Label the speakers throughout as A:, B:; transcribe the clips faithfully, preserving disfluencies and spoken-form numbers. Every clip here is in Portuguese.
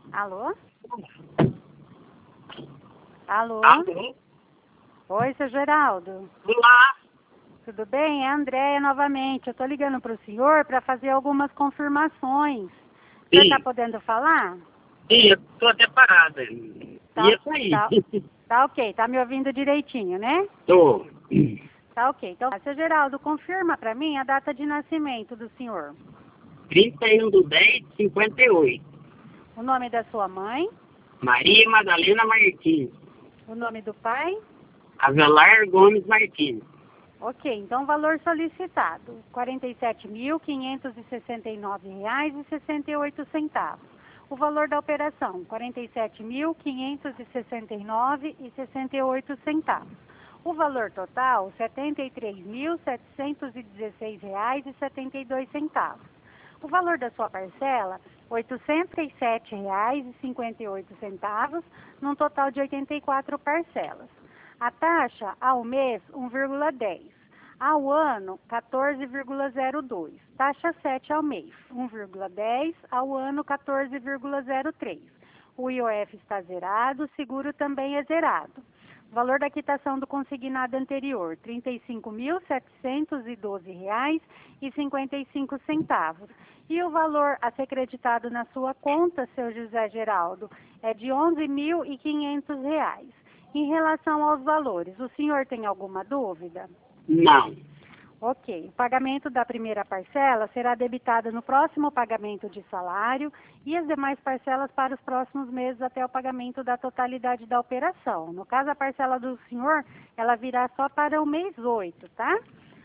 A: Alô? Alô?
B: Alô?
A: Oi, seu Geraldo.
B: Olá.
A: Tudo bem? É a Andréia novamente. Eu estou ligando para o senhor para fazer algumas confirmações. O senhor está
B: Sim,
A: podendo falar?
B: sim, eu tô até parada.
A: Tá,
B: Isso aí.
A: tá, tá ok. Tá me ouvindo direitinho, né?
B: Tô.
A: Tá ok. Então, seu Geraldo, confirma para mim a data de nascimento do senhor.
B: trinta e um do dez de cinquenta e oito.
A: O nome da sua mãe,
B: Maria Madalena Martins.
A: o nome do pai.
B: Avelar Gomes Martins.
A: Ok, então o valor solicitado, quarenta e sete mil, quinhentos e sessenta e nove reais e sessenta e oito centavos. O valor da operação, quarenta e sete mil, quinhentos e sessenta e nove reais e sessenta e oito centavos. O valor total, setenta e três mil, setecentos e dezesseis reais e setenta e dois centavos. O valor da sua parcela, oitocentos e sete reais e cinquenta e oito centavos, num total de oitenta e quatro parcelas. A taxa ao mês, um vírgula dez. Ao ano, quatorze vírgula zero dois. Taxa sete ao mês, um vírgula dez. Ao ano, quatorze vírgula zero três. O I O F está zerado, o seguro também é zerado. Valor da quitação do consignado anterior, trinta e cinco mil, setecentos e doze reais e cinquenta e cinco centavos. E o valor a ser creditado na sua conta, seu José Geraldo, é de onze mil e quinhentos reais. Em relação aos valores, o senhor tem alguma dúvida?
B: Não.
A: Ok. O pagamento da primeira parcela será debitado no próximo pagamento de salário e as demais parcelas para os próximos meses até o pagamento da totalidade da operação. No caso, a parcela do senhor, ela virá só para o mês oito, tá?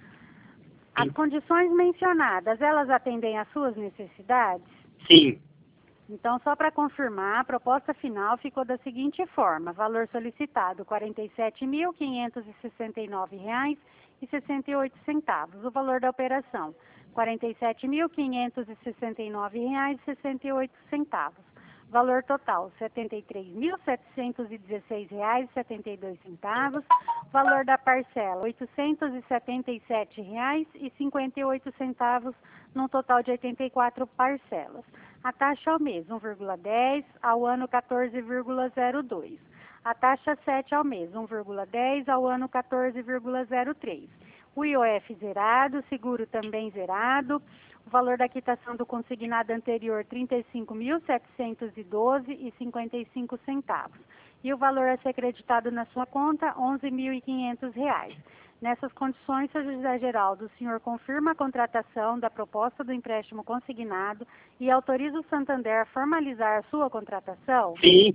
A: As condições mencionadas, elas atendem às suas necessidades?
B: Sim.
A: Então, só para confirmar, a proposta final ficou da seguinte forma: valor solicitado, quarenta e sete mil, quinhentos e sessenta e nove reais e sessenta e oito centavos. O valor da operação, quarenta e sete mil, quinhentos e sessenta e nove reais e sessenta e oito centavos. Valor total, setenta e três mil, setecentos e dezesseis reais e setenta e dois centavos. Valor da parcela, oitocentos e setenta e sete reais e cinquenta e oito centavos, num total de oitenta e quatro parcelas. A taxa ao mês, um vírgula dez, ao ano quatorze vírgula zero dois. A taxa sete ao mês, um vírgula dez, ao ano quatorze vírgula zero três. O I O F zerado, seguro também zerado. O valor da quitação do consignado anterior, trinta e cinco mil, setecentos e doze reais e cinquenta e cinco centavos. E o valor a ser creditado na sua conta, onze mil e quinhentos reais. Nessas condições, seu José Geraldo, o senhor confirma a contratação da proposta do empréstimo consignado e autoriza o Santander a formalizar a sua contratação?
B: Sim.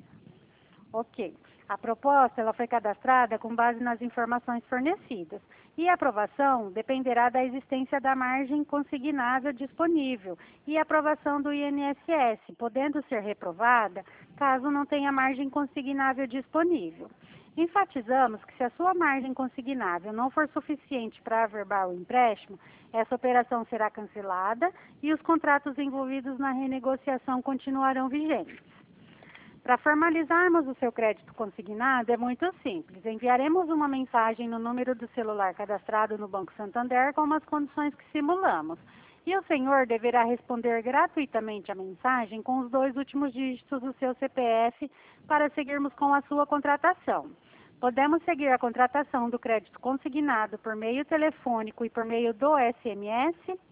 A: Ok. A proposta ela foi cadastrada com base nas informações fornecidas e a aprovação dependerá da existência da margem consignável disponível e a aprovação do I N S S, podendo ser reprovada caso não tenha margem consignável disponível. Enfatizamos que se a sua margem consignável não for suficiente para averbar o empréstimo, essa operação será cancelada e os contratos envolvidos na renegociação continuarão vigentes. Para formalizarmos o seu crédito consignado, é muito simples. Enviaremos uma mensagem no número do celular cadastrado no Banco Santander com as condições que simulamos. E o senhor deverá responder gratuitamente a mensagem com os dois últimos dígitos do seu C P F para seguirmos com a sua contratação. Podemos seguir a contratação do crédito consignado por meio telefônico e por meio do S M S?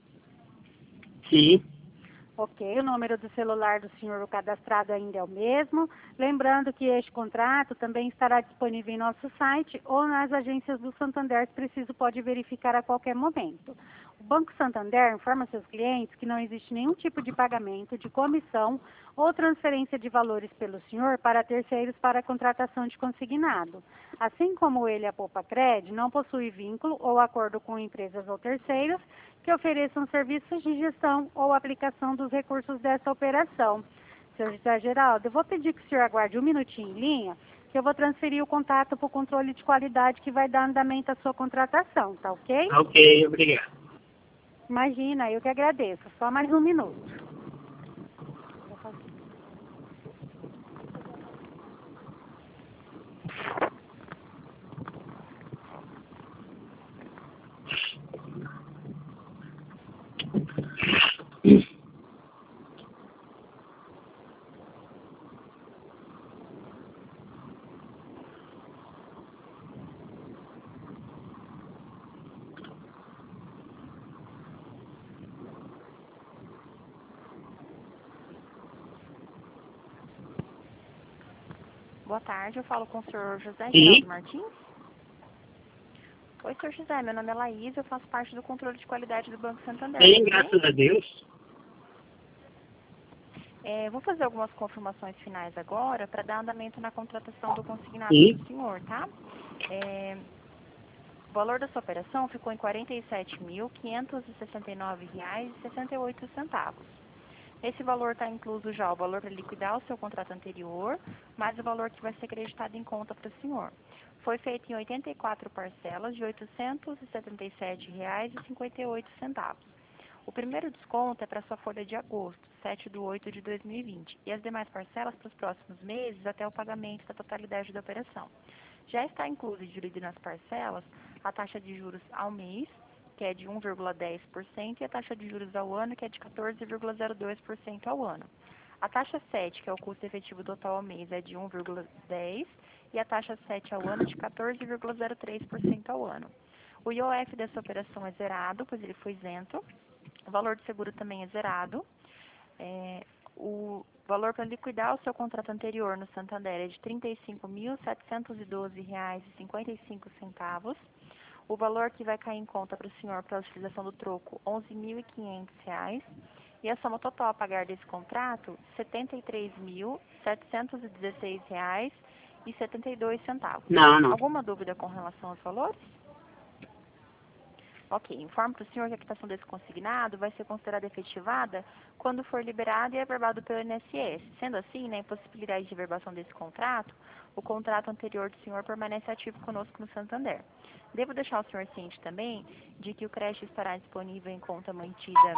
B: Sim.
A: Ok, o número do celular do senhor cadastrado ainda é o mesmo. Lembrando que este contrato também estará disponível em nosso site ou nas agências do Santander, se preciso pode verificar a qualquer momento. O Banco Santander informa seus clientes que não existe nenhum tipo de pagamento, de comissão ou transferência de valores pelo senhor para terceiros para a contratação de consignado. Assim como ele, a Poupa Cred, não possui vínculo ou acordo com empresas ou terceiros que ofereçam serviços de gestão ou aplicação dos recursos dessa operação. Seu José Geraldo, eu vou pedir que o senhor aguarde um minutinho em linha, que eu vou transferir o contato para o controle de qualidade que vai dar andamento à sua contratação, tá ok?
B: Ok, obrigado.
A: Imagina, eu que agradeço. Só mais um minuto.
C: Boa tarde, eu falo com o senhor José
B: Sim.
C: Geraldo Martins. Oi, senhor José, meu nome é Laís, eu faço parte do controle de qualidade do Banco Santander.
B: Bem,
C: tudo
B: graças a Deus.
C: É, vou fazer algumas confirmações finais agora para dar andamento na contratação do consignado
B: Sim.
C: do senhor, tá? É, o valor da sua operação ficou em quarenta e sete mil, quinhentos e sessenta e nove reais e sessenta e oito centavos. Esse valor está incluso já o valor para liquidar o seu contrato anterior, mais o valor que vai ser acreditado em conta para o senhor. Foi feito em oitenta e quatro parcelas de oitocentos e setenta e sete reais e cinquenta e oito centavos. O primeiro desconto é para sua folha de agosto, sete de oito de dois mil e vinte, e as demais parcelas para os próximos meses até o pagamento da totalidade da operação. Já está incluso e dividido nas parcelas a taxa de juros ao mês, que é de um vírgula dez por cento, e a taxa de juros ao ano, que é de quatorze vírgula zero dois por cento ao ano. A taxa sete, que é o custo efetivo total ao mês, é de um vírgula dez por cento, e a taxa sete ao ano de quatorze vírgula zero três por cento ao ano. O I O F dessa operação é zerado, pois ele foi isento. O valor de seguro também é zerado. É, o valor para liquidar o seu contrato anterior no Santander é de trinta e cinco mil, setecentos e doze reais e cinquenta e cinco centavos. O valor que vai cair em conta para o senhor para a utilização do troco, onze mil e quinhentos reais. E a soma total a pagar desse contrato, setenta e três mil, setecentos e dezesseis reais e setenta e dois centavos.
B: Não, não.
C: Alguma dúvida com relação aos valores? Ok, informo para o senhor que a quitação desse consignado vai ser considerada efetivada quando for liberado e averbado pelo I N S S. Sendo assim, na impossibilidade de averbação desse contrato, o contrato anterior do senhor permanece ativo conosco no Santander. Devo deixar o senhor ciente também de que o crédito estará disponível em conta mantida,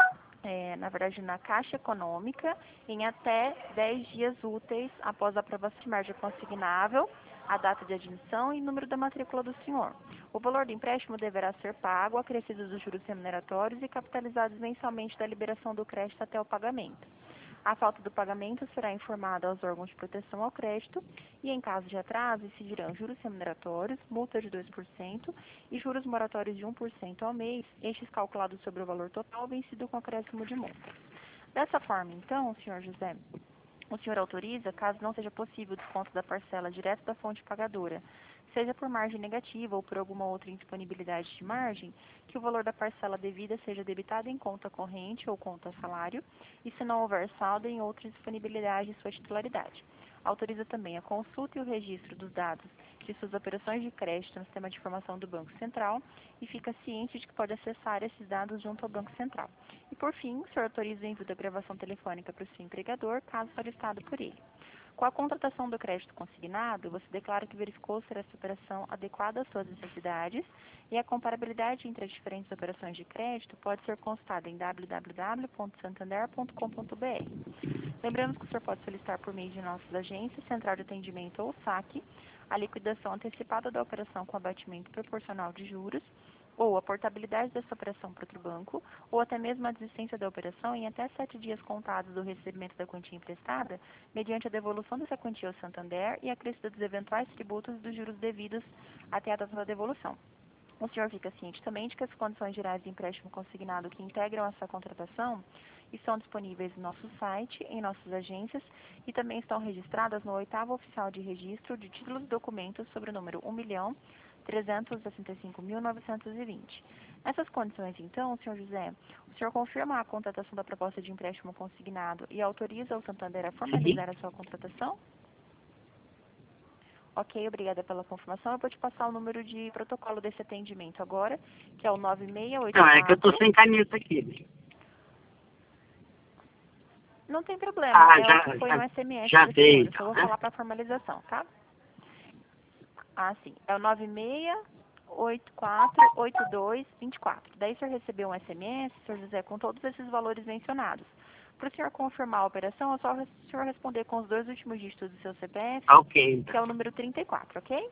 C: é, na verdade, na Caixa Econômica, em até dez dias úteis após a aprovação de margem consignável, a data de admissão e número da matrícula do senhor. O valor do empréstimo deverá ser pago, acrescido dos juros remuneratórios e capitalizados mensalmente da liberação do crédito até o pagamento. A falta do pagamento será informada aos órgãos de proteção ao crédito e, em caso de atraso, incidirão juros remuneratórios, multa de dois por cento e juros moratórios de um por cento ao mês, estes calculados sobre o valor total vencido com acréscimo de multa. Dessa forma, então, senhor José, o senhor autoriza, caso não seja possível o desconto da parcela direto da fonte pagadora, seja por margem negativa ou por alguma outra indisponibilidade de margem, que o valor da parcela devida seja debitado em conta corrente ou conta salário, e se não houver saldo em outra disponibilidade de sua titularidade. Autoriza também a consulta e o registro dos dados de suas operações de crédito no sistema de informação do Banco Central e fica ciente de que pode acessar esses dados junto ao Banco Central. E, por fim, o senhor autoriza o envio da gravação telefônica para o seu empregador, caso solicitado por ele. Com a contratação do crédito consignado, você declara que verificou ser essa operação adequada às suas necessidades e a comparabilidade entre as diferentes operações de crédito pode ser consultada em w w w ponto santander ponto com ponto b r. Lembramos que o senhor pode solicitar por meio de nossas agências, central de atendimento ou saque, a liquidação antecipada da operação com abatimento proporcional de juros, ou a portabilidade dessa operação para outro banco, ou até mesmo a desistência da operação em até sete dias contados do recebimento da quantia emprestada, mediante a devolução dessa quantia ao Santander e a acrescida dos eventuais tributos e dos juros devidos até a data da devolução. O senhor fica ciente também de que as condições gerais de empréstimo consignado que integram essa contratação estão disponíveis no nosso site, em nossas agências, e também estão registradas no oitavo oficial de registro de títulos e documentos sobre o número um milhão trezentos e sessenta e cinco mil novecentos e vinte. Nessas condições, então, senhor José, o senhor confirma a contratação da proposta de empréstimo consignado e autoriza o Santander a formalizar a sua contratação? Ok, obrigada pela confirmação. Eu vou te passar o número de protocolo desse atendimento agora, que é o nove seis oito quatro...
B: Não, é que eu tô sem caneta aqui.
C: Não tem problema,
B: Ah,
C: é
B: já,
C: o que foi
B: já,
C: no S M S
B: já
C: do
B: veio,
C: senhor.
B: então,
C: Só vou
B: né?
C: falar para formalização, tá? Ah, sim. É o nove seis oito quatro oito dois dois quatro. Daí o senhor recebeu um S M S, senhor José, com todos esses valores mencionados. Para o senhor confirmar a operação, é só o senhor responder com os dois últimos dígitos do seu C P F,
B: Ok,
C: que é o
B: então.
C: número trinta e quatro, ok?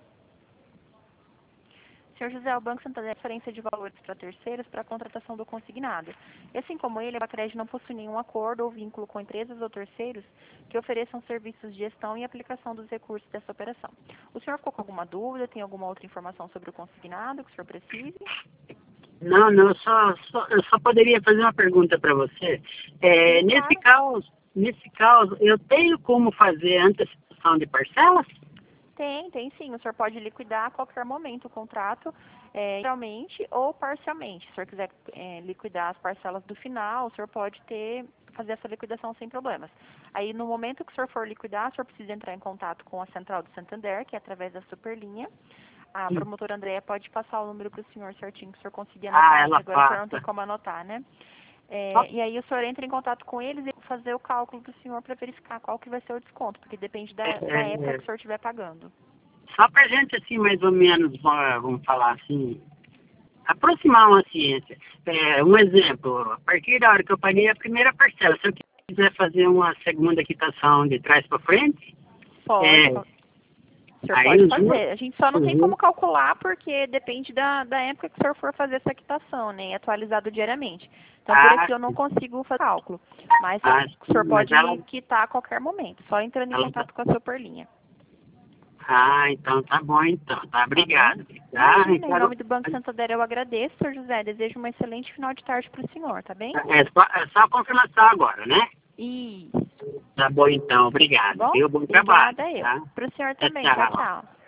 C: senhor José, o Banco Santander referência de valores para terceiros para a contratação do consignado. E assim como ele, a Bacred não possui nenhum acordo ou vínculo com empresas ou terceiros que ofereçam serviços de gestão e aplicação dos recursos dessa operação. O senhor ficou com alguma dúvida? Tem alguma outra informação sobre o consignado que o senhor precise?
B: Não, não, só, só, eu só poderia fazer uma pergunta para você. É,
C: Sim,
B: nesse
C: claro.
B: caso, nesse caso, eu tenho como fazer a antecipação quitação de parcelas?
C: Tem, tem sim. O senhor pode liquidar a qualquer momento o contrato, é, integralmente ou parcialmente. Se o senhor quiser é, liquidar as parcelas do final, o senhor pode ter, fazer essa liquidação sem problemas. Aí, no momento que o senhor for liquidar, o senhor precisa entrar em contato com a Central do Santander, que é através da Superlinha. A
B: Sim.
C: promotora Andréia pode passar o número para o senhor certinho, que o senhor conseguir
B: Ah,
C: anotar.
B: ela
C: Agora o senhor não tem
B: passa.
C: como anotar, né? É,
B: Só,
C: e aí o senhor entra em contato com eles e fazer o cálculo do senhor para verificar qual que vai ser o desconto, porque depende da, da
B: é,
C: época que o senhor estiver pagando.
B: só pra gente, assim, mais ou menos, va- vamos falar assim, aproximar uma ciência. É, um exemplo, a partir da hora que eu paguei a primeira parcela, se eu quiser fazer uma segunda quitação de trás para frente,
C: Pode,
B: é,
C: o senhor
B: aí
C: pode
B: os
C: fazer. A gente só não tem
B: uhum.
C: como calcular porque depende da, da época que o senhor for fazer essa quitação, né? Atualizado diariamente. Então, por
B: Ah,
C: aqui eu não consigo fazer cálculo. Mas
B: ah,
C: o senhor
B: sim, mas
C: pode
B: ela,
C: quitar a qualquer momento, só entrando em
B: ela
C: contato com a Superlinha.
B: ah, então tá bom, então. Tá,
C: Tá bom?
B: obrigado. Ah,
C: Imagina, em
B: então,
C: nome do Banco Santander eu agradeço, senhor José. Desejo um excelente final de tarde para o senhor, tá bem?
B: é só, é só a confirmação agora, né?
C: Isso.
B: Tá bom, então.
C: Tá
B: Obrigado.
C: bom?
B: Viu? Bom trabalho.
C: Obrigada eu.
B: Tá?
C: Para o senhor
B: Tchau,
C: também. Tchau,
B: tchau.
C: tchau.